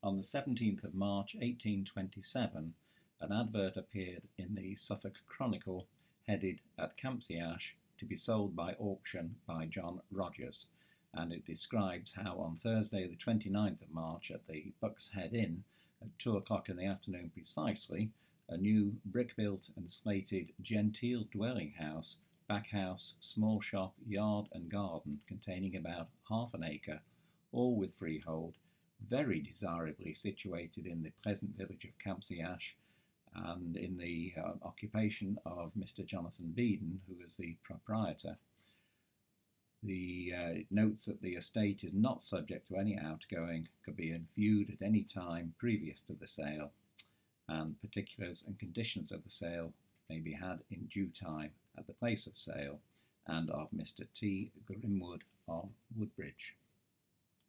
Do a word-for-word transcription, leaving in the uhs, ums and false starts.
On the seventeenth of March eighteen twenty-seven, an advert appeared in the Suffolk Chronicle headed "At Campsie Ash, to be sold by auction by John Rogers," and it describes how on Thursday the twenty-ninth of March at the Buck's Head Inn at two o'clock in the afternoon precisely, a new brick-built and slated genteel dwelling house, back house, small shop, yard and garden containing about half an acre, all with freehold, very desirably situated in the pleasant village of Campsie Ash and in the uh, occupation of Mister Jonathan Beeden, who is the proprietor. The uh, notes that the estate is not subject to any outgoing, could be viewed at any time previous to the sale, and particulars and conditions of the sale may be had in due time at the place of sale, and of Mister T. Grimwood of Woodbridge.